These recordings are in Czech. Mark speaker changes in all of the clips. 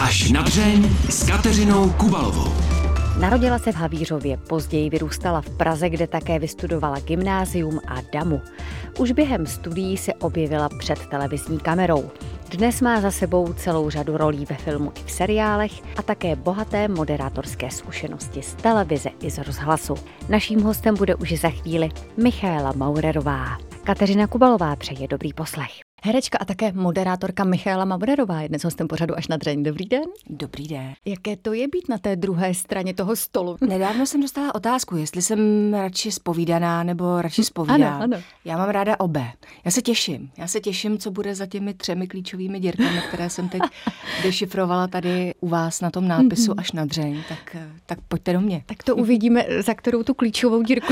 Speaker 1: Až na dřeň s Kateřinou Kubalovou.
Speaker 2: Narodila se v Havířově, později vyrůstala v Praze, kde také vystudovala gymnázium a damu. Už během studií se objevila před televizní kamerou. Dnes má za sebou celou řadu rolí ve filmu i v seriálech a také bohaté moderátorské zkušenosti z televize i z rozhlasu. Naším hostem bude už za chvíli Michaela Maurerová. Kateřina Kubalová přeje dobrý poslech. Herečka a také moderátorka Michaela Maurerová je dnes hostem pořadu Až na dřeň. Dobrý den.
Speaker 3: Dobrý den.
Speaker 2: Jaké to je být na té druhé straně toho stolu?
Speaker 3: Nedávno jsem dostala otázku, jestli jsem radši zpovídaná nebo radši zpovídám.
Speaker 2: Ano.
Speaker 3: Já mám ráda obé. Já se těším, co bude za těmi 3 klíčovými dírkami, které jsem teď dešifrovala tady u vás na tom nápisu Až na dřeň. Tak pojďte do mě.
Speaker 2: Tak to uvidíme, za kterou tu klíčovou dírku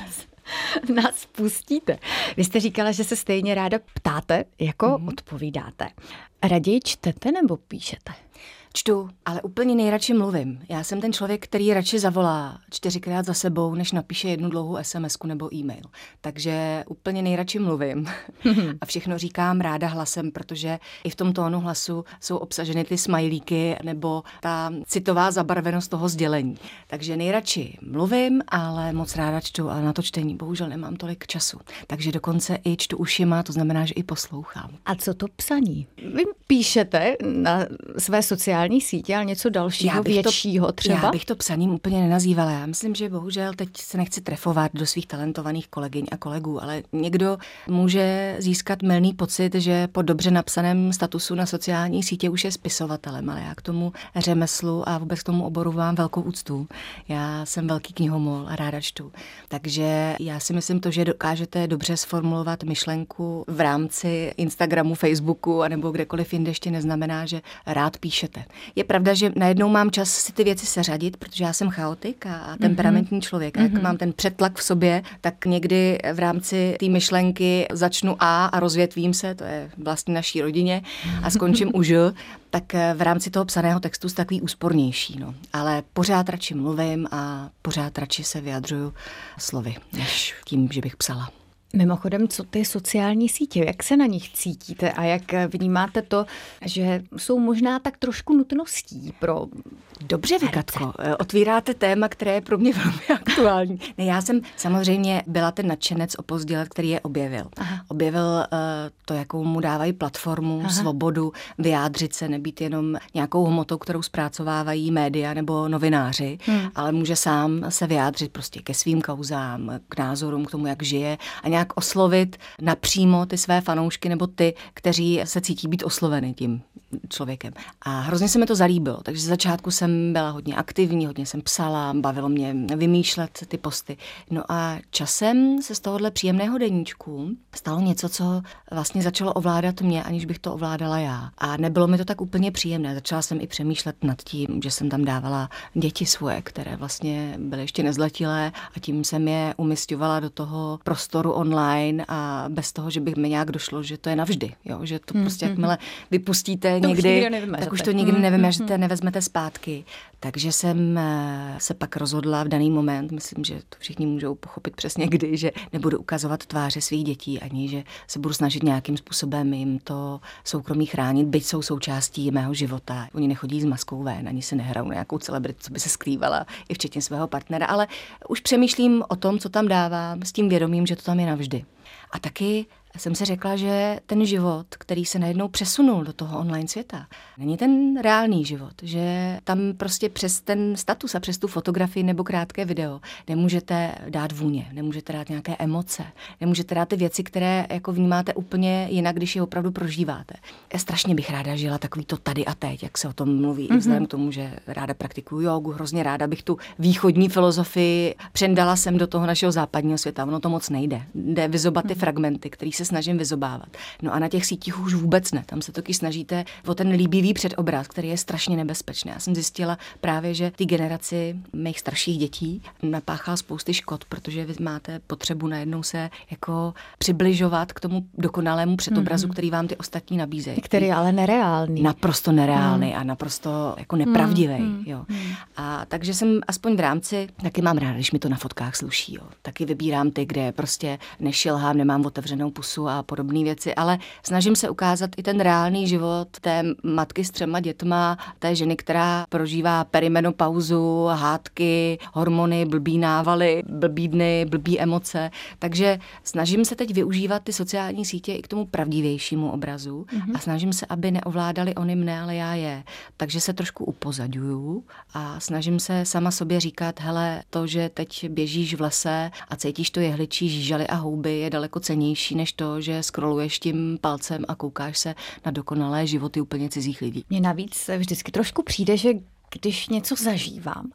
Speaker 2: nás pustíte. Vy jste říkala, že se stejně ráda ptáte, jako odpovídáte. Raději čtete nebo píšete?
Speaker 3: Čtu, ale úplně nejradši mluvím. Já jsem ten člověk, který radši zavolá 4krát za sebou, než napíše jednu dlouhou SMS-ku nebo e-mail. Takže úplně nejradši mluvím. A všechno říkám ráda hlasem, protože i v tom tónu hlasu jsou obsaženy ty smajlíky nebo ta citová zabarvenost toho sdělení. Takže nejradši mluvím, ale moc ráda čtu, ale na to čtení bohužel nemám tolik času. Takže dokonce i čtu ušima, to znamená, že i poslouchám.
Speaker 2: A co to psaní? Vy píšete na své sociální sítě, ale něco dalšího, většího třeba?
Speaker 3: Já bych to psaním úplně nenazývala. Já myslím, že bohužel teď se nechci trefovat do svých talentovaných kolegyň a kolegů, ale někdo může získat mylný pocit, že po dobře napsaném statusu na sociální sítě už je spisovatelem, ale já k tomu řemeslu a vůbec k tomu oboru mám velkou úctu. Já jsem velký knihomol a ráda čtu. Takže já si myslím to, že dokážete dobře sformulovat myšlenku v rámci Instagramu, Facebooku anebo kdekoliv jinde, ještě neznamená, že rád píšete. Je pravda, že najednou mám čas si ty věci seřadit, protože já jsem chaotik a temperamentní člověk. Jak mám ten přetlak v sobě, tak někdy v rámci té myšlenky začnu a rozvětvím se, to je vlastně naší rodině, a skončím u Ž, tak v rámci toho psaného textu je takový úspornější. No. Ale pořád radši mluvím a pořád radši se vyjadřuju slovy, než tím, že bych psala.
Speaker 2: Mimochodem, co ty sociální sítě, jak se na nich cítíte a jak vnímáte to, že jsou možná tak trošku nutností pro
Speaker 3: Dobře, vy, Katko, otvíráte téma, které je pro mě velmi aktuální. Ne, já jsem samozřejmě byla ten nadšenec opozdělat, který je objevil. Objevil to, jakou mu dávají platformu, svobodu, vyjádřit se, nebýt jenom nějakou hmotou, kterou zpracovávají média nebo novináři, ale může sám se vyjádřit prostě ke svým kauzám, k názorům, k tomu, jak žije a nějak oslovit napřímo ty své fanoušky nebo ty, kteří se cítí být osloveny tím člověkem. A hrozně se mi to zalíbilo, takže z začátku jsem byla hodně aktivní, hodně jsem psala, bavilo mě vymýšlet ty posty. No a časem se z tohohle příjemného deníčku stalo něco, co vlastně začalo ovládat mě, aniž bych to ovládala já. A nebylo mi to tak úplně příjemné. Začala jsem i přemýšlet nad tím, že jsem tam dávala děti svoje, které vlastně byly ještě nezletilé a tím jsem je umisťovala do toho prostoru online a bez toho, že bych mi nějak došlo, že to je navždy, jo? Že to prostě jakmile vypustíte
Speaker 2: to
Speaker 3: někdy, tak už to nikdy nevymažete, nevezmete zpátky. Takže jsem se pak rozhodla v daný moment, myslím, že to všichni můžou pochopit přesně kdy, že nebudu ukazovat tváře svých dětí, ani že se budu snažit nějakým způsobem jim to soukromí chránit, byť jsou součástí mého života. Oni nechodí s maskou ven, ani se nehrajou na nějakou celebritu, co by se skrývala, i včetně svého partnera, ale už přemýšlím o tom, co tam dávám, s tím vědomím, že to tam je navždy. A taky jsem si řekla, že ten život, který se najednou přesunul do toho online světa, není ten reálný život, že tam prostě přes ten status a přes tu fotografii nebo krátké video nemůžete dát vůně, nemůžete dát nějaké emoce, nemůžete dát ty věci, které jako vnímáte úplně jinak, když je opravdu prožíváte. Strašně bych ráda žila takový to tady a teď, jak se o tom mluví, vzhledem k tomu, že ráda praktikuju jogu, hrozně ráda bych tu východní filozofii přendala sem do toho našeho západního světa. Ono to moc nejde. Jde vyzobat ty fragmenty, který se snažím vyzobávat. No a na těch sítích už vůbec ne. Tam se taky snažíte o ten líbivý předobraz, který je strašně nebezpečný. Já jsem zjistila právě, že ty generaci mých starších dětí napáchá spousty škod, protože vy máte potřebu najednou se jako přibližovat k tomu dokonalému předobrazu, který vám ty ostatní nabízejí.
Speaker 2: Který je ale nereálný.
Speaker 3: Naprosto nereálný a naprosto jako nepravdivý. Jo. A takže jsem aspoň v rámci, taky mám ráda, když mi to na fotkách sluší. Jo. Taky vybírám ty, kde prostě nešilhám, nemám otevřenou pusu sexu a podobné věci, ale snažím se ukázat i ten reálný život té matky s 3 dětma, té ženy, která prožívá perimenopauzu, hádky, hormony, blbý návaly, blbý dny, blbý emoce. Takže snažím se teď využívat ty sociální sítě i k tomu pravdivějšímu obrazu a snažím se, aby neovládali oni mne, ale já je. Takže se trošku upozaďuju a snažím se sama sobě říkat, hele, to, že teď běžíš v lese a cítíš to jehličí, žížaly a houby, je daleko cennější než to, že scrolluješ tím palcem a koukáš se na dokonalé životy úplně cizích lidí.
Speaker 2: Mně navíc vždycky trošku přijde, že když něco zažívám,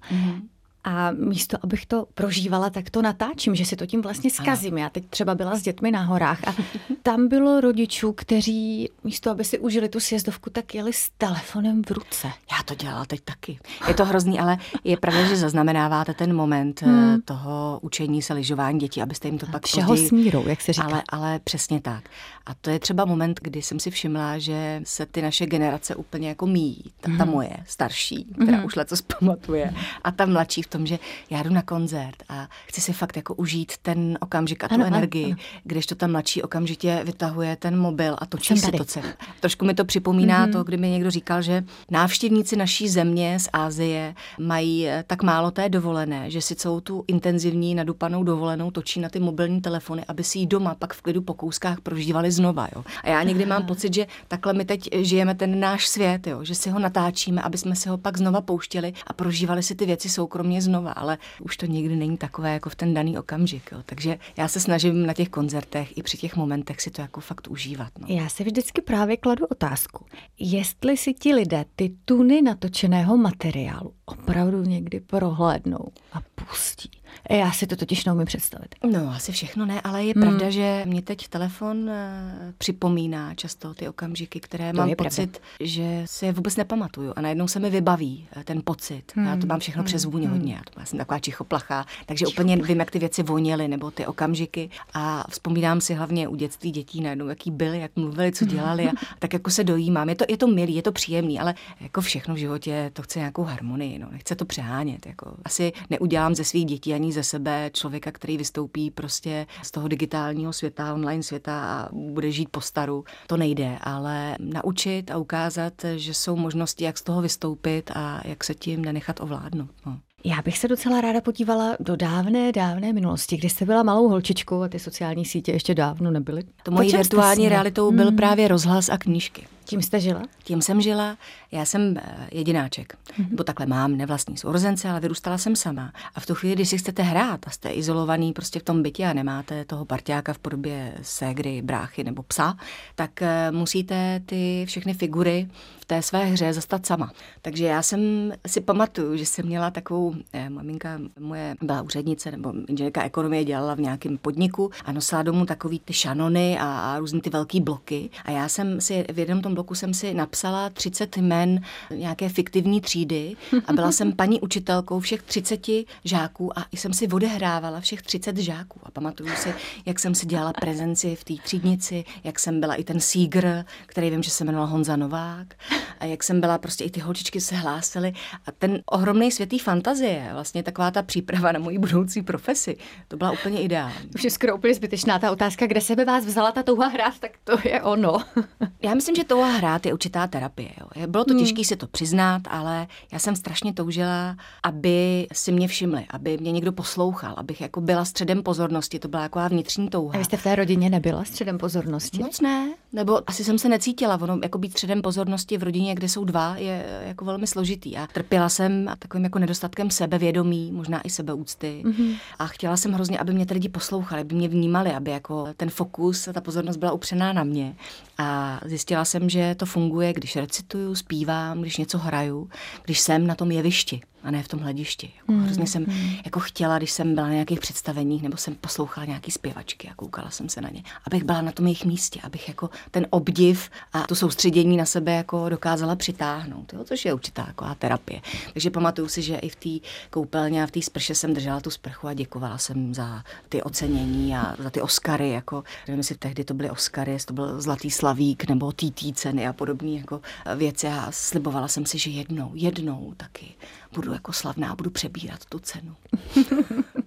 Speaker 2: a místo, abych to prožívala, tak to natáčím, že si to tím vlastně zkazím. Já teď třeba byla s dětmi na horách a tam bylo rodičů, kteří místo, aby si užili tu sjezdovku, tak jeli s telefonem v ruce.
Speaker 3: Já to dělala teď taky. Je to hrozný, ale je pravda, že zaznamenáváte ten moment toho učení se lyžování dětí, abyste jim to pak
Speaker 2: všeho
Speaker 3: později...
Speaker 2: s mírou, jak se říká.
Speaker 3: Ale přesně tak. A to je třeba moment, kdy jsem si všimla, že se ty naše generace úplně jako míjí. Ta moje starší, která už letos pamatuje, a ta mladší v tom, že já jdu na koncert a chci si fakt jako užít ten okamžik a tu energii, když to ta mladší okamžitě vytahuje ten mobil a točí si to celé. Trošku mi to připomíná to, kdy mi někdo říkal, že návštěvníci naší země z Asie mají tak málo té dovolené, že si celou tu intenzivní nadupanou dovolenou točí na ty mobilní telefony, aby si ji doma pak v klidu po kouskách prožívali znova. Jo. A já někdy mám pocit, že takhle my teď žijeme ten náš svět, jo, že si ho natáčíme, aby jsme si ho pak znova pouštěli a prožívali si ty věci soukromně znova, ale už to nikdy není takové jako v ten daný okamžik. Jo. Takže já se snažím na těch koncertech i při těch momentech si to jako fakt užívat. No.
Speaker 2: Já si vždycky právě kladu otázku, jestli si ti lidé ty tuny natočeného materiálu opravdu někdy prohlédnou a pustí. Já si to totiž neumím představit.
Speaker 3: No, asi všechno ne, ale je pravda, že mě teď telefon připomíná často ty okamžiky, které mám pocit, že si je vůbec nepamatuju a najednou se mi vybaví ten pocit. Já to mám všechno přes vůně hodně, já jsem taková čichoplachá, takže úplně vím, jak ty věci voněly nebo ty okamžiky a vzpomínám si hlavně u dětství dětí najednou, jaký byli, jak mluvili, co dělali a tak jako se dojímám. Je to milý, je to příjemný, ale jako všechno v životě to chce nějakou harmonii, no, nechce to přehánět. Jako. Asi neudělám ze svých dětí ani ze sebe člověka, který vystoupí prostě z toho digitálního světa, online světa a bude žít po staru. To nejde, ale naučit a ukázat, že jsou možnosti, jak z toho vystoupit a jak se tím nenechat ovládnout. No.
Speaker 2: Já bych se docela ráda podívala do dávné minulosti, kdy jste byla malou holčičkou a ty sociální sítě ještě dávno nebyly.
Speaker 3: To mojí virtuální realitou byl právě rozhlas a knížky.
Speaker 2: Tím jste žila?
Speaker 3: Tím jsem žila. Já jsem jedináček. Nebo takhle mám nevlastní sourozence, ale vyrůstala jsem sama. A v tu chvíli, když si chcete hrát a jste izolovaný prostě v tom bytě a nemáte toho parťáka v podobě ségry, bráchy nebo psa, tak musíte ty všechny figury v té své hře zastat sama. Takže já jsem si pamatuju, že jsem měla takovou, maminka moje byla úřednice nebo inženýrka ekonomie, dělala v nějakém podniku a nosila domů takový ty šanony a různý ty velký bloky. A já jsem si v jednom tom bloku jsem si napsala 30 jmen nějaké fiktivní třídy a byla jsem paní učitelkou všech 30 žáků a jsem si odehrávala všech 30 žáků. A pamatuju si, jak jsem si dělala prezenci v té třídnici, jak jsem byla i ten sígr, který vím, že se jmenoval Honza Novák, a jak jsem byla, prostě i ty holčičky se hlásily. A ten ohromný světý fantazie, vlastně taková ta příprava na moji budoucí profesi, to byla úplně ideální.
Speaker 2: Už je skoro úplně zbytečná ta otázka, kde se by vás vzala ta touha hrát, tak to je ono.
Speaker 3: Já myslím, že touha hrát je určitá terapie. Jo. Bylo to těžké si to přiznat, ale já jsem strašně toužila, aby si mě všimli, aby mě někdo poslouchal, abych jako byla středem pozornosti, to byla taková vnitřní touha.
Speaker 2: A vy jste v té rodině nebyla středem pozornosti?
Speaker 3: Moc ne, nebo asi jsem se necítila, ono jako být středem pozornosti v rodině, kde jsou dva, je jako velmi složitý. A trpěla jsem takovým jako nedostatkem sebevědomí, možná i sebeúcty. A chtěla jsem hrozně, aby mě ty lidi poslouchali, aby mě vnímali, aby jako ten fokus a ta pozornost byla upřená na mě. A zjistila jsem, že to funguje, když recituju, zpívám, když něco hraju, když jsem na tom jevišti a ne v tom hledišti. Jako hrozně jsem jako chtěla, když jsem byla na nějakých představeních nebo jsem poslouchala nějaký zpěvačky a koukala jsem se na ně, abych byla na tom jejich místě, abych jako ten obdiv a to soustředění na sebe jako dokázala přitáhnout, jo, což je určitá taková terapie. Takže pamatuju si, že i v té koupelně a v té sprše jsem držela tu sprchu a děkovala jsem za ty ocenění a za ty Oscary, jako nevím, jestli tehdy to byly Oscary, jestli to byl Zlatý slavík nebo TT ceny a podobné jako věci a slibovala jsem si, že jednou taky budu jako slavná, budu přebírat tu cenu.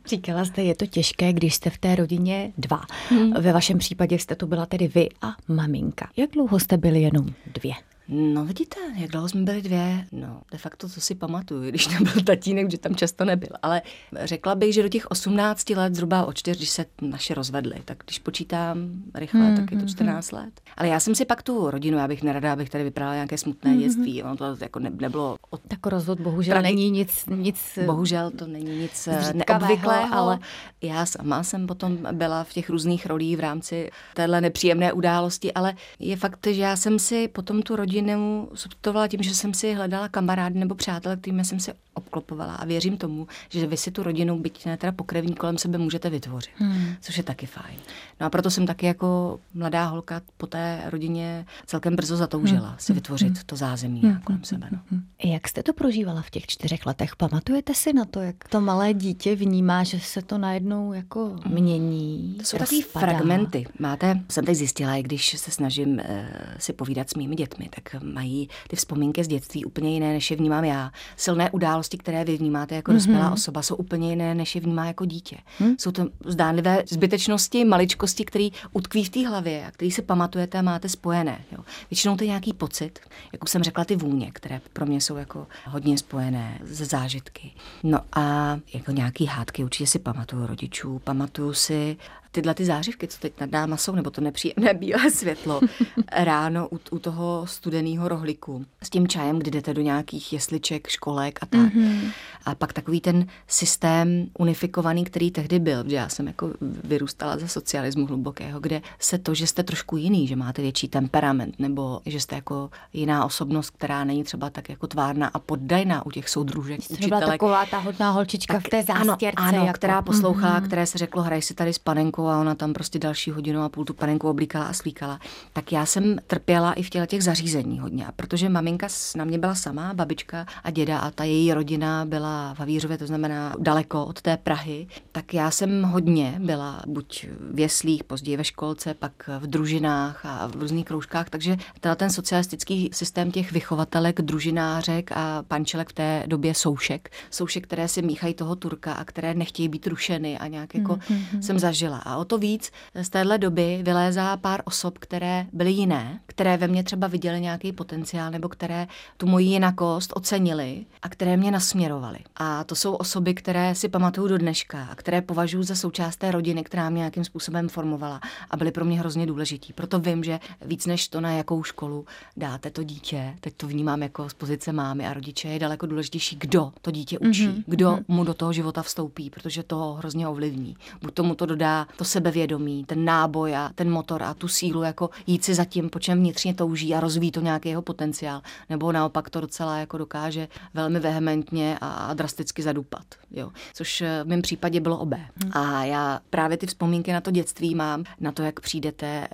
Speaker 2: Říkala jste, je to těžké, když jste v té rodině dva. Ve vašem případě jste to byla tedy vy a maminka. Jak dlouho jste byli jenom dvě?
Speaker 3: No vidíte, jak dlouho jsme byli dvě, no de facto to si pamatuju, když tam byl tatínek, že tam často nebyl, ale řekla bych, že do těch 18 let, zhruba od 4, když se naše rozvedli, tak když počítám rychle, tak je to 14 let. Ale já jsem si pak tu rodinu, já bych nerada, abych tady vyprávala nějaké smutné dětství, ono to jako nebylo...
Speaker 2: Tak rozvod bohužel není nic...
Speaker 3: Bohužel to není nic neobvyklého, ale já sama jsem potom byla v těch různých rolích v rámci téhle nepříjemné události, ale je fakt, že já jsem si potom tu rodinu substituovala tím, že jsem si hledala kamarády nebo přátele, kterými jsem se obklopovala a věřím tomu, že vy si tu rodinu, byť ne teda pokrevní, kolem sebe můžete vytvořit, což je taky fajn. No a proto jsem taky jako mladá holka po té rodině celkem brzo zatoužila si vytvořit to zázemí kolem sebe. No.
Speaker 2: Jak jste to prožívala v těch 4 letech? Pamatujete si na to, jak to malé dítě vnímá, že se to najednou jako mění?
Speaker 3: To jsou takový fragmenty. Jsem teď zjistila, i když se snažím si povídat s mými dětmi, tak mají ty vzpomínky z dětství úplně jiné, než je vnímám já. Silné události, které vy vnímáte jako dospělá osoba, jsou úplně jiné, než je vnímá jako dítě. Jsou to zdánlivé zbytečnosti, maličkosti, které utkví v té hlavě a který si pamatujete a máte spojené. Jo. Většinou to je nějaký pocit, jak už jsem řekla, ty vůně, které pro mě jsou jako hodně spojené ze zážitky. No a jako nějaký hádky určitě si pamatuju rodičů, pamatuju si tyhle ty zářivky, co teď nad náma jsou, nebo to nepříjemné bílé světlo ráno u toho studeného rohlíku s tím čajem, kdy jdete do nějakých jesliček, školek a tak. A pak takový ten systém unifikovaný, který tehdy byl, že já jsem jako vyrůstala ze socialismu hlubokého, kde se to, že jste trošku jiný, že máte větší temperament, nebo že jste jako jiná osobnost, která není třeba tak jako tvárná a poddajná u těch soudružek, učitelek.
Speaker 2: Třeba taková ta hodná holčička tak, v té zástěrce.
Speaker 3: Ano,
Speaker 2: jako...
Speaker 3: která poslouchá, které se řeklo, hraj si tady s panenkou a ona tam prostě další hodinu a půl tu panenku oblíkala a slíkala. Tak já jsem trpěla i v těch zařízení hodně. A protože maminka na mě byla sama, babička a děda a ta její rodina byla v Havířově, to znamená daleko od té Prahy, tak já jsem hodně byla buď v jeslích, později ve školce, pak v družinách a v různých kroužkách, takže ten socialistický systém těch vychovatelek, družinářek a pančelek v té době soušek, které si míchají toho Turka a které nechtějí být rušeny a nějak jako jsem zažila. A o to víc z téhle doby vylézá pár osob, které byly jiné, které ve mně třeba viděly nějaký potenciál nebo které tu moji jinakost ocenily a které mě nasměrovaly. A to jsou osoby, které si pamatuju do dneška a které považuji za součást té rodiny, která mě nějakým způsobem formovala a byly pro mě hrozně důležitý. Proto vím, že víc než to, na jakou školu dáte to dítě, teď to vnímám jako z pozice mámy a rodiče, je daleko důležitější, kdo to dítě učí, kdo mu do toho života vstoupí, protože to ho hrozně ovlivní. Buď tomu to dodá to sebevědomí, ten náboj a ten motor a tu sílu jako jít si za tím, po čem vnitřně touží a rozvíjí to nějaký jeho potenciál, nebo naopak to docela jako dokáže velmi vehementně a drasticky zadupat, jo. Což v mém případě bylo obé. A já právě ty vzpomínky na to dětství mám, na to, jak přijdete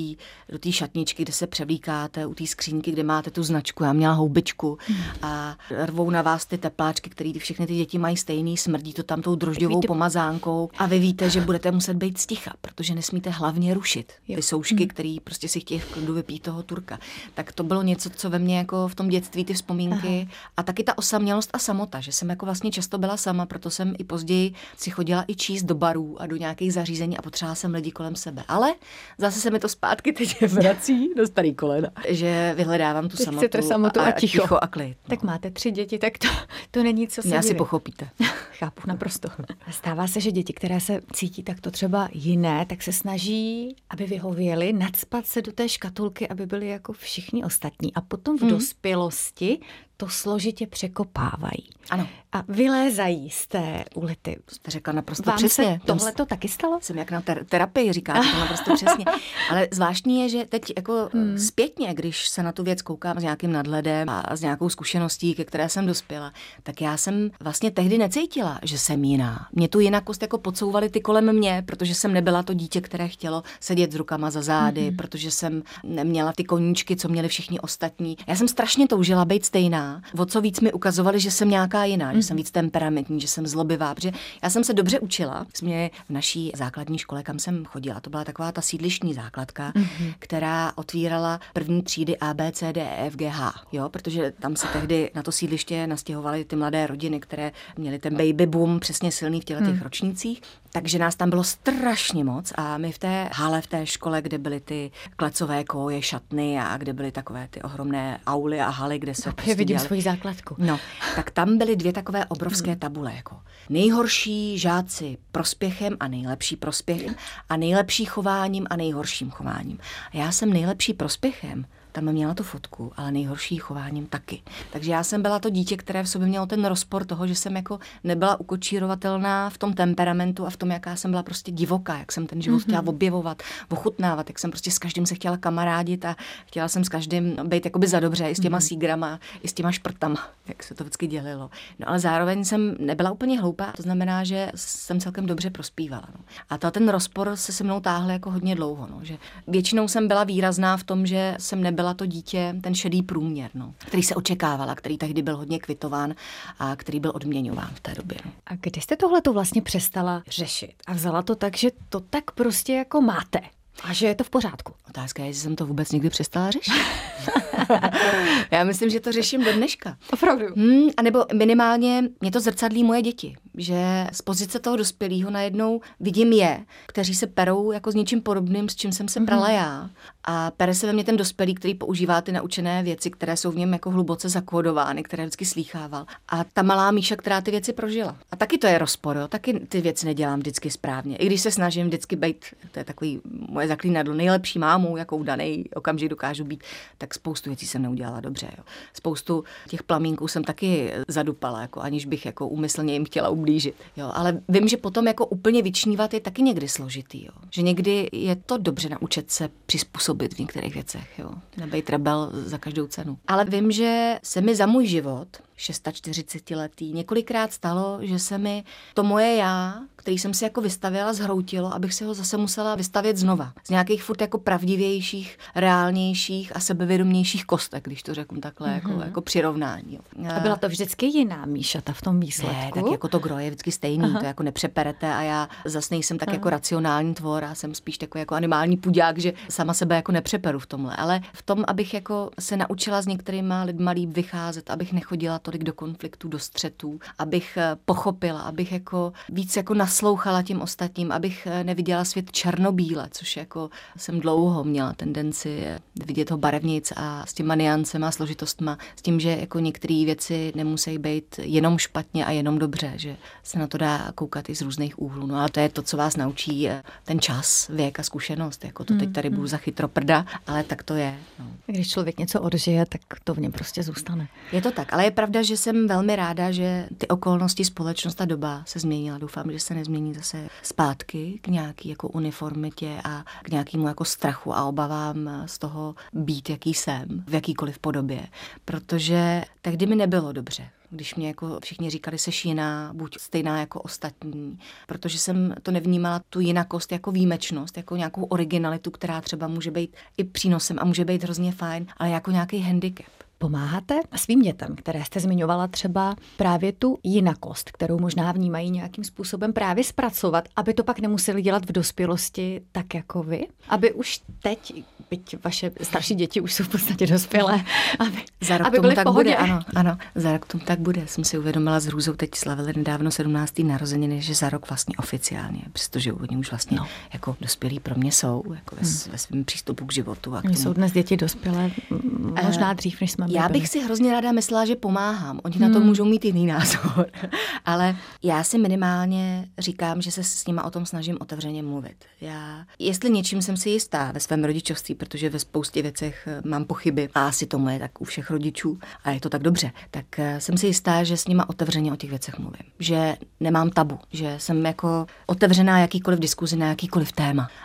Speaker 3: do té šatničky, kde se převlíkáte, u té skřínky, kde máte tu značku, já měla houbičku a rvou na vás ty tepláčky, které všechny ty děti mají stejný, smrdí to tam tou drožďovou pomazánkou a vy víte, že budete muset být sticha, protože nesmíte hlavně rušit ty soušky, který prostě si chtějí v klidu vypít toho Turka. Tak to bylo něco, co ve mně jako v tom dětství ty vzpomínky a taky ta osamělost a samota, že jsem jako vlastně často byla sama, proto jsem i později si chodila i číst do barů a do nějakých zařízení a potřebovala jsem lidi kolem sebe. Ale zase se mi to zpátky teď vrací do starý kolena, že vyhledávám tu samotu a ticho a klid.
Speaker 2: No. Tak máte 3 děti, tak to není co se
Speaker 3: mě asi pochopíte.
Speaker 2: Chápu naprosto. Stává se, že děti, které se cítí takto třeba jiné, tak se snaží, aby vyhověly, nacpat se do té škatulky, aby byli jako všichni ostatní. A potom v dospělosti to složitě překopávají.
Speaker 3: Ano.
Speaker 2: A vylézají z té ulity.
Speaker 3: Jste řekla naprosto přesně.
Speaker 2: Vám se tohle to taky stalo?
Speaker 3: Jsem jak na terapii, říkáte to naprosto přesně. Ale zvláštní je, že teď jako zpětně, když se na tu věc koukám s nějakým nadhledem a s nějakou zkušeností, ke které jsem dospěla, tak já jsem vlastně tehdy necítila, že jsem jiná. Mě tu jinakost jako podsouvaly ty kolem mě, protože jsem nebyla to dítě, které chtělo sedět s rukama za zády, protože jsem neměla ty koníčky, co měli všichni ostatní. Já jsem strašně toužila být stejná. jiná, o co víc mi ukazovali, že jsem nějaká jiná, že jsem víc temperamentní, že jsem zlobivá, protože já jsem se dobře učila. Jsme v naší základní škole, kam jsem chodila, to byla taková ta sídlištní základka, která otvírala první třídy A, B, C, D, E, F, G, H, jo, protože tam se tehdy na to sídliště nastěhovaly ty mladé rodiny, které měly ten baby boom přesně silný v těch ročnících, takže nás tam bylo strašně moc a my v té hale, v té škole, kde byly ty klecové koje, šatny a kde byly takové ty ohromné auly a haly, kde se
Speaker 2: prostě vidím svoji základku.
Speaker 3: No, tak tam byly 2 takové obrovské tabule, jako nejhorší žáci prospěchem a nejlepší prospěchem a nejlepší chováním a nejhorším chováním. A já jsem nejlepší prospěchem. Tam měla tu fotku, ale nejhorší chováním taky. Takže já jsem byla to dítě, které v sobě mělo ten rozpor toho, že jsem jako nebyla ukočírovatelná v tom temperamentu a v tom, jaká jsem byla prostě divoká, jak jsem ten život chtěla objevovat, ochutnávat, jak jsem prostě s každým se chtěla kamarádit a chtěla jsem s každým být jakoby za dobře, i s těma sígrama, i s těma šprtama, jak se to vždycky dělilo. No ale zároveň jsem nebyla úplně hloupá, to znamená, že jsem celkem dobře prospívala. No. A ten rozpor se mnou táhl jako hodně dlouho, no, že většinou jsem byla výrazná v tom, že jsem nebyla to dítě, ten šedý průměr, no, který se očekávala, který tehdy byl hodně kvitován a který byl odměňován v té době. No.
Speaker 2: A kdy jste tohleto vlastně přestala řešit a vzala to tak, že to tak prostě jako máte a že je to v pořádku?
Speaker 3: Otázka je, jestli jsem to vůbec někdy přestala řešit. Já myslím, že to řeším do dneška.
Speaker 2: Opravdu.
Speaker 3: A nebo minimálně mě to zrcadlí moje děti, že z pozice toho dospělého najednou vidím kteří se perou jako s něčím podobným, s čím jsem se prala já. A pere se ve mně ten dospělý, který používá ty naučené věci, které jsou v něm jako hluboce zakódovány, které vždycky slýchával. A ta malá Míša, která ty věci prožila. A taky to je rozpor, jo? Taky ty věci nedělám vždycky správně. I když se snažím vždycky být, to je takový moje zaklínadlo, nejlepší mámou, jakou danej okamžik dokážu být, tak spoustu věcí jsem neudělala dobře. Jo? Spoustu těch plamínků jsem taky zadupala, jako aniž bych jako úmyslně jim chtěla ublížit. Jo? Ale vím, že potom jako úplně vyčnívat je taky někdy složitý. Jo? Že někdy je to dobře naučit se přizpůsobit v některých věcech. Jo? Nebejt rebel za každou cenu. Ale vím, že se mi za můj život 46letý několikrát stalo, že se mi to moje já, který jsem si jako vystavěla, zhroutilo, abych si ho zase musela vystavět znova. Z nějakých furt jako pravdivějších, reálnějších a sebevědomějších kostek, když to řeknu takhle, jako přirovnání. Jo.
Speaker 2: A byla to vždycky jiná Míšata v tom výsledku?
Speaker 3: Ne, tak jako to gro je vždycky stejný, to jako nepřeperete a já zase nejsem tak jako racionální tvor a jsem spíš takový jako animální puďák, že sama sebe jako nepřeperu v tomhle, ale v tom, abych jako se naučila s některýma lidma líp vycházet, abych nechodila tolik do konfliktů, do střetů, abych pochopila, abych jako víc jako naslouchala těm ostatním, abych neviděla svět černobíle, což jako jsem dlouho měla tendenci vidět ho barevnic a s těma niancema, složitostma, s tím, že jako některé věci nemusí být jenom špatně a jenom dobře, že se na to dá koukat i z různých úhlů. No a to je to, co vás naučí ten čas, věk a zkušenost. Jako to teď tady budu za chytroprda, ale tak to je. No.
Speaker 2: Když člověk něco odžije, tak to v něm prostě zůstane.
Speaker 3: Je to tak, ale je pravda, že jsem velmi ráda, že ty okolnosti, společnost a doba se změnila. Doufám, že se nezmění zase zpátky k nějaký jako uniformitě a k nějakému jako strachu a obavám z toho být, jaký jsem, v jakýkoliv podobě. Protože tehdy mi nebylo dobře. Když mě jako všichni říkali, seš jiná, buď stejná jako ostatní, protože jsem to nevnímala tu jinakost jako výjimečnost, jako nějakou originalitu, která třeba může být i přínosem a může být hrozně fajn, ale jako nějaký handicap.
Speaker 2: Pomáháte svým dětem, které jste zmiňovala, třeba právě tu jinakost, kterou možná vnímají nějakým způsobem právě zpracovat, aby to pak nemuseli dělat v dospělosti tak jako vy? Aby už teď, byť vaše starší děti už jsou v podstatě dospělé, aby byly v pohodě.
Speaker 3: Ano, za rok tomu tak bude. Jsem si uvědomila s hrůzou, teď slavili nedávno 17. narozeniny, že za rok vlastně oficiálně, přestože oni už vlastně jako dospělí pro mě jsou, jako ve svém přístupu k životu.
Speaker 2: Oni jsou dnes děti dospělé, možná dřív, než jsme
Speaker 3: Já bych si hrozně ráda myslela, že pomáhám. Oni na to můžou mít jiný názor. Ale já si minimálně říkám, že se s nima o tom snažím otevřeně mluvit. Jestli něčím jsem si jistá ve svém rodičovství, protože ve spoustě věcech mám pochyby a asi tomu je tak u všech rodičů a je to tak dobře, tak jsem si jistá, že s nima otevřeně o těch věcech mluvím. Že nemám tabu, že jsem jako otevřená jakýkoliv diskuzi na jakýkoliv téma.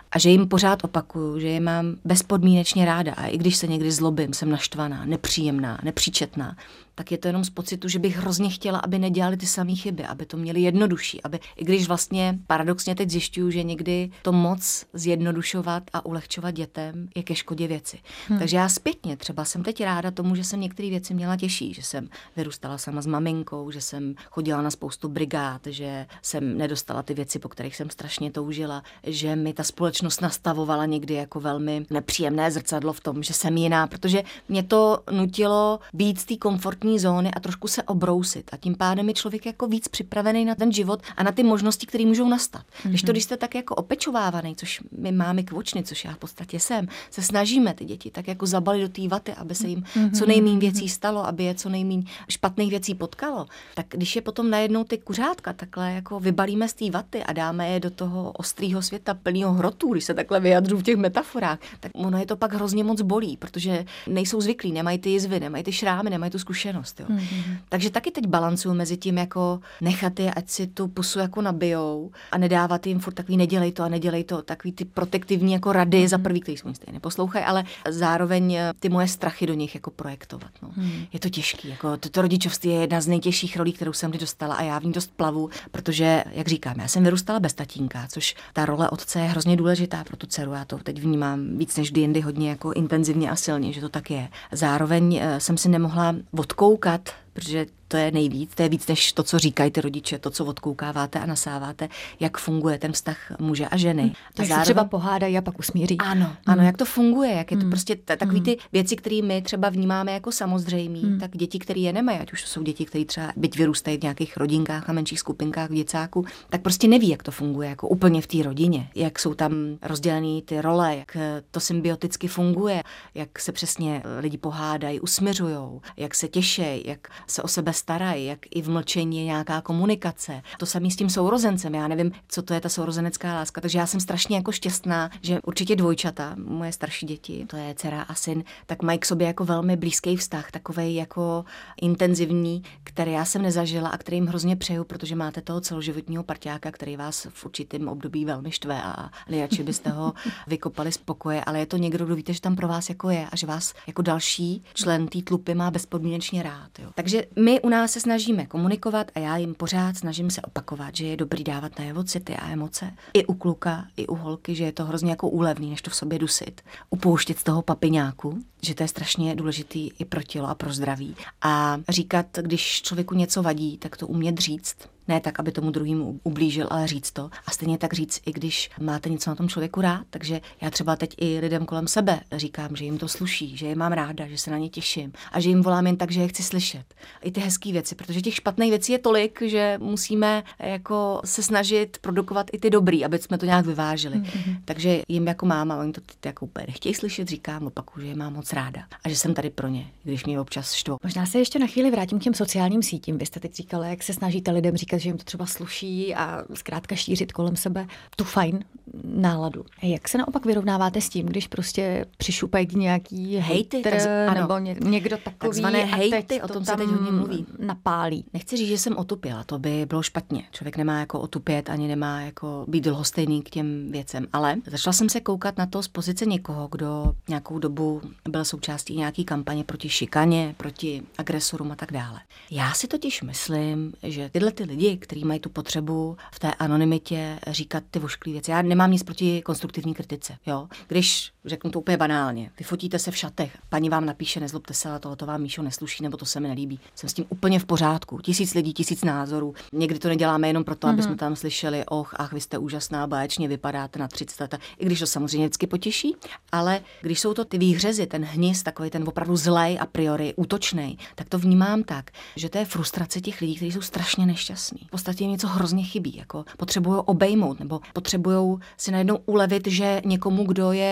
Speaker 3: A že jim pořád opakuju, že je mám bezpodmínečně ráda a i když se někdy zlobím, jsem naštvaná, nepříjemná, nepříčetná, tak je to jenom z pocitu, že bych hrozně chtěla, aby nedělali ty samé chyby, aby to měli jednodušší, aby, i když vlastně paradoxně teď zjišťuju, že někdy to moc zjednodušovat a ulehčovat dětem je ke škodě věci. Takže já zpětně třeba jsem teď ráda tomu, že jsem některé věci měla těžší, že jsem vyrůstala sama s maminkou, že jsem chodila na spoustu brigád, že jsem nedostala ty věci, po kterých jsem strašně toužila, že mi ta společnost nastavovala někdy jako velmi nepříjemné zrcadlo v tom, že jsem jiná, protože mě to nutilo být z té komfortní zóny a trošku se obrousit. A tím pádem je člověk jako víc připravený na ten život a na ty možnosti, které můžou nastat. Když jste tak jako opečovávaný, což my máme kvočny, což já v podstatě jsem, se snažíme ty děti tak jako zabalit do té vaty, aby se jim co nejméně věcí stalo, aby je co nejméně špatných věcí potkalo. Tak když je potom najednou ty kuřátka takhle jako vybalíme z té vaty a dáme je do toho ostrýho světa plného hrotů, když se takhle vyjadřu v těch metaforách, tak ono je to pak hrozně moc bolí, protože nejsou zvyklí, nemají ty jizvy, nemají ty šrámy, nemají tu zkušenost. Jo. Takže taky teď balancuju mezi tím, jako nechat je, ať si tu pusu jako nabijou a nedávat jim furt takový nedělej to, takový ty protektivní jako rady za prvý, který jsme stejně neposlouchají, ale zároveň ty moje strachy do nich jako projektovat. No. Je to těžký, jako to rodičovství je jedna z nejtěžších rolí, kterou jsem kdy dostala a já v ní dost plavu, protože, jak říkám, já jsem vyrůstala bez tatínka, což ta role otce je hrozně důležitá pro tu dceru. Já to teď vnímám víc než kdy jindy hodně jako intenzivně a silně, že to tak je. Zároveň jsem si nemohla odkoukat, protože to je nejvíc, to je víc než to, co říkají ty rodiče, to, co odkoukáváte a nasáváte, jak funguje ten vztah muže a ženy.
Speaker 2: A zároveň se třeba pohádají a pak usmíří.
Speaker 3: Ano, jak to funguje, jak je to prostě takový ty věci, které my třeba vnímáme jako samozřejmý, tak děti, které je nemají, ať už jsou děti, které třeba byť vyrůstají v nějakých rodinkách a menších skupinkách v děcáku, tak prostě neví, jak to funguje jako úplně v té rodině, jak jsou tam rozdělené ty role, jak to symbioticky funguje, jak se přesně lidi pohádají, usmiřujou, jak se těší, jak se o sebe starají, jak i v mlčení je nějaká komunikace. To samé s tím sourozencem, já nevím, co to je ta sourozenecká láska, takže já jsem strašně jako šťastná, že určitě dvojčata, moje starší děti, to je dcera a syn, tak mají k sobě jako velmi blízký vztah, takovej jako intenzivní, který já jsem nezažila a který jim hrozně přeju, protože máte toho celoživotního parťáka, který vás v určitém období velmi štve a nejradši byste ho vykopali z pokoje, ale je to někdo, kdo víte, že tam pro vás jako je a že vás jako další člen té tlupy má bezpodmínečně rád. Jo. Takže my u nás se snažíme komunikovat a já jim pořád snažím se opakovat, že je dobrý dávat najevo city a emoce. I u kluka, i u holky, že je to hrozně jako úlevný, než to v sobě dusit. Upouštět z toho papiňáku, že to je strašně důležitý i pro tělo a pro zdraví. A říkat, když člověku něco vadí, tak to umět říct. Ne tak, aby tomu druhému ublížil, ale říct to. A stejně tak říct, i když máte něco na tom člověku rád. Takže já třeba teď i lidem kolem sebe říkám, že jim to sluší, že je mám ráda, že se na ně těším a že jim volám jen tak, že je chci slyšet. I ty hezké věci, protože těch špatných věcí je tolik, že musíme jako se snažit produkovat i ty dobrý, aby jsme to nějak vyvážili. Takže jim jako máma, oni to jako úplně nechtějí slyšet, říkám, opakuju, že je mám moc ráda a že jsem tady pro ně, když mě občas štvou.
Speaker 2: Možná se ještě na chvíli vrátím k těm sociálním sítím. Vy jste teď říkala, jak se snažíte lidem říkat, že jim to třeba sluší a zkrátka šířit kolem sebe tu fajn náladu. Jak se naopak vyrovnáváte s tím, když prostě přišupají nějaký hejter nebo někdo takový
Speaker 3: takzvané hejty,
Speaker 2: o
Speaker 3: tom se teď hodně mluví.
Speaker 2: Napálí.
Speaker 3: Nechci říct, že jsem otupěla, to by bylo špatně. Člověk nemá jako otupět, ani nemá jako být lhostejný k těm věcem, ale začala jsem se koukat na to z pozice někoho, kdo nějakou dobu byl součástí nějaký kampaně proti šikaně, proti agresorům a tak dále. Já si totiž myslím, že tyhle ty lidi, kteří mají tu potřebu v té anonymitě říkat ty vošklý věci. Já nemám nic proti konstruktivní kritice, jo. Když řeknu to úplně banálně, vy fotíte se v šatech, paní vám napíše, nezlobte se, ale to vám, Míšo, nesluší, nebo to se mi nelíbí. Jsem s tím úplně v pořádku. 1000 lidí, 1000 názorů. Někdy to neděláme jenom proto, aby jsme tam slyšeli, vy jste úžasná, báječně vypadáte na 30 let, i když to samozřejmě vždycky potěší, ale když jsou to ty výhřezy, ten hnis, takový ten opravdu zlej a priori, útočnej, tak to vnímám tak, že to je frustrace těch lidí, kteří jsou strašně nešťastní. V podstatě jim něco hrozně chybí, jako potřebují obejmout nebo potřebují si najednou ulevit, že někomu, kdo je vnímá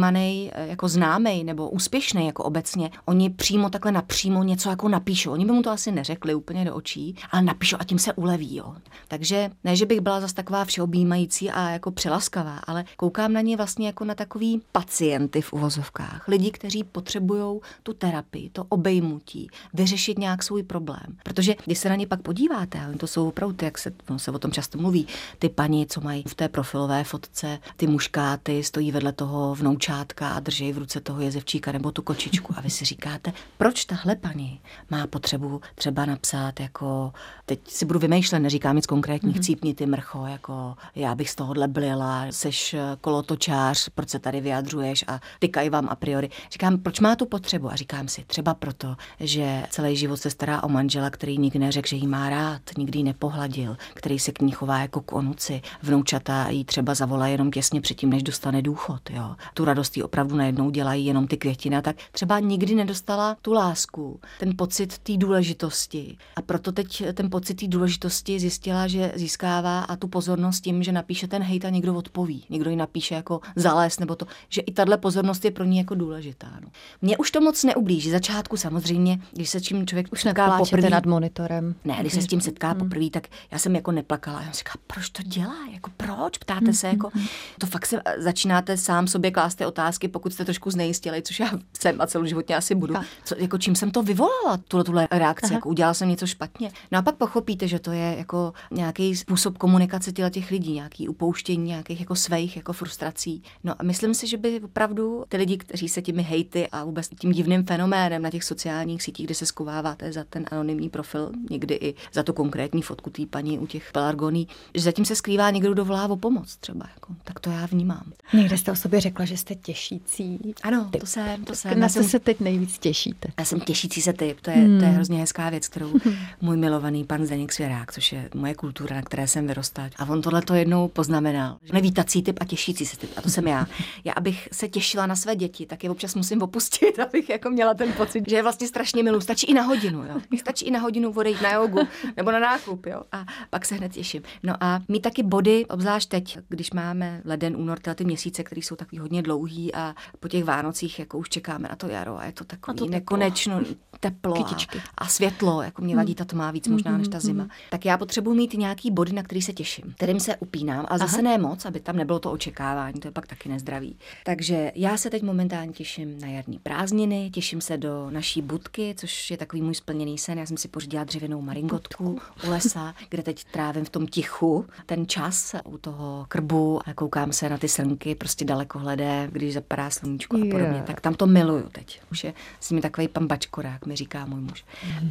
Speaker 3: vnímaný jako známej nebo úspěšný jako obecně, oni přímo takhle napřímo něco jako napíšou. Oni by mu to asi neřekli úplně do očí, ale napíšou a tím se uleví. Jo. Takže ne, že bych byla zase taková všeobjímající a jako přelaskavá, ale koukám na ně vlastně jako na takový pacienty v uvozovkách. Lidi, kteří potřebují tu terapii, to obejmutí, vyřešit nějak svůj problém. Protože když se na ně pak podíváte, ale to jsou opravdu, jak se o tom často mluví, ty paní, co mají v té profilové fotce, ty muškáty, stojí vedle toho vnoučátka a drží v ruce toho jezevčíka nebo tu kočičku. A vy si říkáte, proč tahle paní má potřebu třeba napsat jako, teď si budu vymýšlet, neříkám nic konkrétních, cípni ty mrcho, jako já bych z tohohle blila, seš kolotočář, proč se tady vyjadřuješ a tykaj vám a priori. Říkám, proč má tu potřebu? A říkám si, třeba proto, že celý život se stará o manžela, který nikdy neřekl, že jí má rád, nikdy ji nepohladil, který se k ní chová jako k onuci. Vnoučata jí třeba zavolá jenom těsně předtím, než dostane důchod. Jo. Tu radost jí opravdu najednou dělají jenom ty květiny, tak třeba nikdy nedostala tu lásku, ten pocit té důležitosti. A proto teď ten pocit té důležitosti zjistila, že získává a tu pozornost tím, že napíše ten hejt a někdo odpoví. Někdo ji napíše jako zalez nebo to, že i tahle pozornost je pro ní jako důležitá. No. Mně už to moc neublíží. Začátku samozřejmě, když se s tím člověk
Speaker 2: už setká poprvé nad monitorem.
Speaker 3: Ne, když se s tím setká poprvé, tak já jsem jako neplakala. Já jsem říkala, proč to dělá? Jako proč? Ptáte se jako to fakt se začínáte sám sobě klást otázky, pokud jste trošku znejistěli, což já jsem a celoživotně asi budu. Co, jako čím jsem to vyvolala, tuhle reakci, jako udělala jsem něco špatně. No a pak pochopíte, že to je jako nějaký způsob komunikace těch lidí, nějaký upouštění nějakých jako svých jako frustrací. No a myslím si, že by opravdu ty lidi, kteří se těmi hejty a vůbec tím divným fenoménem na těch sociálních sítích, kde se skováváte za ten anonymní profil, někdy i za tu konkrétní fotku té paní u těch pelargoní, že zatím se skrývá někdo, kdo volá o pomoc třeba. Jako, tak to já vnímám.
Speaker 2: Někde jste o sobě řekla, že jste těšící.
Speaker 3: Ano, to jsem.
Speaker 2: Na co se teď nejvíc těšíte?
Speaker 3: Já jsem těšící se typ, to je hrozně hezká věc, kterou můj milovaný pan Zdeněk Svěrák, což je moje kultura, na které jsem vyrostla. A on tohle to jednou poznamenal. Nevítací typ a těšící se typ. A to jsem já. Já, abych se těšila na své děti, tak je občas musím opustit, abych jako měla ten pocit, že je vlastně strašně miluji. Stačí i na hodinu, jo. Stačí i na hodinu odejít na jogu nebo na nákup, jo. A pak se hned těším. No a mít taky body, obzvlášť teď, když máme leden, únor, ty měsíce, které jsou takový hodně dlouhý a po těch Vánocích jako už čekáme na to jaro a je to takový nekonečno teplo a světlo, jako mě vadí, to má víc možná než ta zima. Tak já potřebuji mít nějaký body, na který se těším, kterým se upínám, ale zase ne moc, aby tam nebylo to očekávání, to je pak taky nezdravý. Takže já se teď momentálně těším na jarní prázdniny, těším se do naší budky, což je takový můj splněný sen. Já jsem si pořídila dřevěnou maringotku u lesa, kde teď trávím v tom tichu ten čas u toho krbu a koukám se na ty srnky, prostě dalekohledé, když zapadá sluníčko a podobně. Tak tam to miluju teď. Už je s nimi takový pan bačkorák, mi říká můj muž.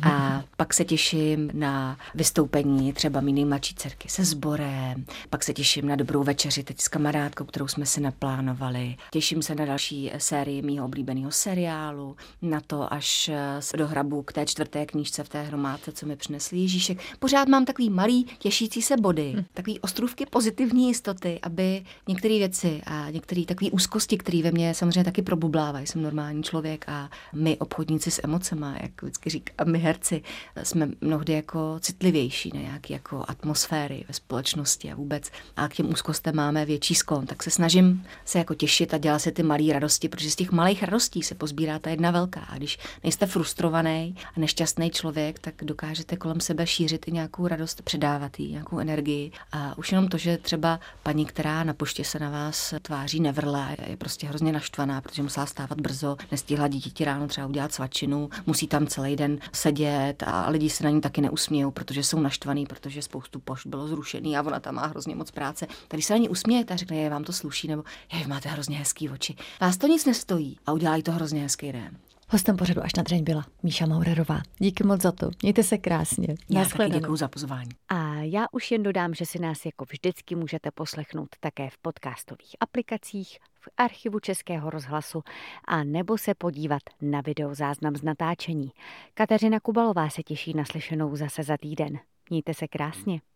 Speaker 3: A pak se těším na vystoupení třeba mý nejmladší dcerky se sborem, pak se těším na dobrou večeři teď s kamarádkou, kterou jsme si naplánovali. Těším se na další sérii mýho oblíbeného seriálu, na to, až dohrabu k té 4. knížce v té hromádce, co mi přinesl Ježíšek. Pořád mám takový malý těšící se body, takový ostrůvky pozitivní jistoty, aby některé věci a některé takové úzkosti, které ve mně samozřejmě taky probublávají. Jsem normální člověk a my obchodníci s emocema, jak vždycky říkám, my herci, jsme mnohdy jako citlivější na nějaké jako atmosféry ve společnosti a vůbec. A k těm úzkostem máme větší sklon, tak se snažím se jako těšit a dělat si ty malé radosti, protože z těch malých radostí se pozbírá ta jedna velká. A když nejste frustrovaný a nešťastný člověk, tak dokážete kolem sebe šířit i nějakou radost, předávat jí nějakou energii. A už jenom to, že třeba paní, která na poště se na vás tváří nevrle, je prostě hrozně naštvaná, protože musela stávat brzo, nestihla děti ráno třeba udělat svačinu, musí tam celý den sedět a lidi se na ní taky neusmějou, protože jsou naštvaný, protože spoustu pošt bylo zrušený a ona tam má hrozně moc práce. Tady se na ní usmějete a řekne, je, vám to sluší, nebo je, máte hrozně hezký oči. Vás to nic nestojí a udělají to hrozně hezký den.
Speaker 2: Hostem pořadu Až na dřeň byla Míša Maurerová. Díky moc za to. Mějte se krásně.
Speaker 3: Já taky děkuju za pozvání.
Speaker 2: A já už jen dodám, že si nás jako vždycky můžete poslechnout také v podcastových aplikacích, v archivu Českého rozhlasu a nebo se podívat na videozáznam z natáčení. Kateřina Kubalová se těší na slyšenou zase za týden. Mějte se krásně.